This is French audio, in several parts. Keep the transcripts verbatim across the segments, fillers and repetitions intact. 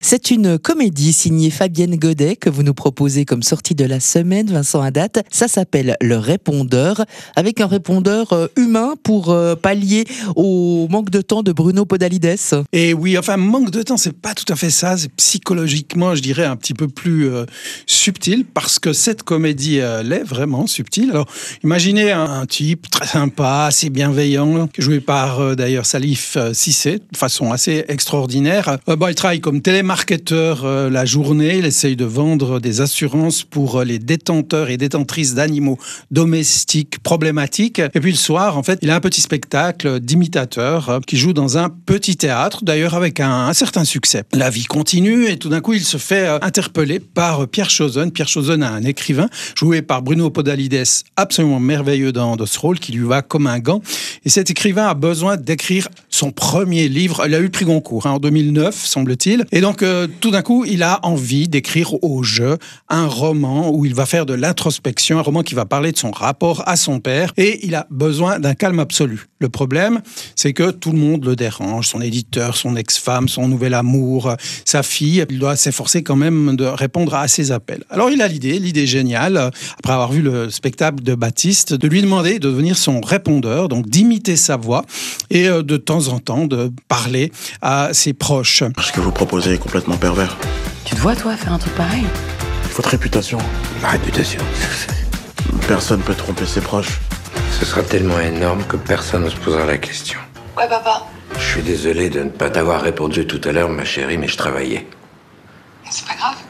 C'est une comédie signée Fabienne Godet que vous nous proposez comme sortie de la semaine, Vincent Haddad. Ça s'appelle Le Répondeur, avec un répondeur euh, humain pour euh, pallier au manque de temps de Bruno Podalides. Et oui, enfin, manque de temps, c'est pas tout à fait ça. C'est psychologiquement, je dirais, un petit peu plus euh, subtil, parce que cette comédie, euh, elle est vraiment subtile. Alors, imaginez un, un type très sympa, assez bienveillant, joué par euh, d'ailleurs Salif euh, Cissé, de façon assez extraordinaire. Euh, bon, il travaille comme télémarketeur euh, la journée. Il essaye de vendre des assurances pour euh, les détenteurs et détentrices d'animaux domestiques problématiques. Et puis le soir, en fait, il a un petit spectacle d'imitateurs euh, qui joue dans un petit théâtre, d'ailleurs avec un, un certain succès. La vie continue et tout d'un coup, il se fait euh, interpeller par euh, Pierre Chauzen. Pierre Chauzen, un écrivain joué par Bruno Podalides, absolument merveilleux dans, dans ce rôle, qui lui va comme un gant. Et cet écrivain a besoin d'écrire son premier livre. Il a eu le prix Goncourt hein, en deux mille neuf, semble-t-il. Et donc, euh, tout d'un coup, il a envie d'écrire au jeu un roman où il va faire de l'introspection, un roman qui va parler de son rapport à son père. Et il a besoin d'un calme absolu. Le problème, c'est que tout le monde le dérange. Son éditeur, son ex-femme, son nouvel amour, sa fille. Il doit s'efforcer quand même de répondre à ses appels. Alors, il a l'idée, l'idée géniale, après avoir vu le spectacle de Baptiste, de lui demander de devenir son répondeur, donc d'imiter sa voix et euh, de temps en temps de parler à ses proches. Ce que vous proposez est complètement pervers. Tu te vois, toi, faire un truc pareil? Votre réputation. Ma réputation. Personne peut tromper ses proches. Ce sera tellement énorme que personne ne se posera la question. Ouais, papa. Je suis désolé de ne pas t'avoir répondu tout à l'heure, ma chérie, mais je travaillais. C'est pas grave.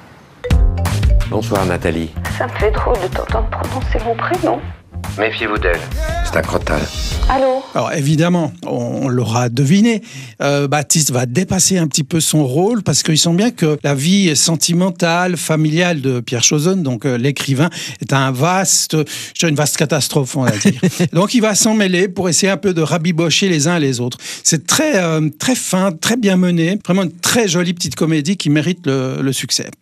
Bonsoir, Nathalie. Ça me fait drôle de t'entendre prononcer mon prénom. Méfiez-vous d'elle. C'est un crottal. Allô? Alors évidemment, on l'aura deviné, euh, Baptiste va dépasser un petit peu son rôle parce qu'il sent bien que la vie sentimentale, familiale de Pierre Chauzen, donc euh, l'écrivain, est un vaste, une vaste catastrophe, on va dire. Donc il va s'en mêler pour essayer un peu de rabibocher les uns et les autres. C'est très, euh, très fin, très bien mené, vraiment une très jolie petite comédie qui mérite le, le succès.